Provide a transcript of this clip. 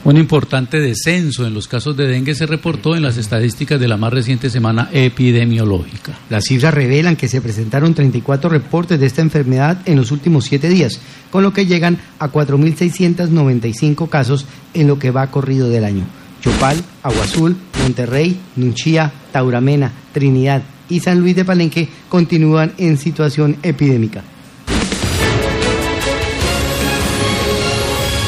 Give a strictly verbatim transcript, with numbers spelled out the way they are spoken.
Un importante descenso en los casos de dengue se reportó en las estadísticas de la más reciente semana epidemiológica. Las cifras revelan que se presentaron treinta y cuatro reportes de esta enfermedad en los últimos siete días, con lo que llegan a cuatro mil seiscientos noventa y cinco casos en lo que va corrido del año. Yopal, Agua Azul, Monterrey, Nunchía, Tauramena, Trinidad y San Luis de Palenque continúan en situación epidémica.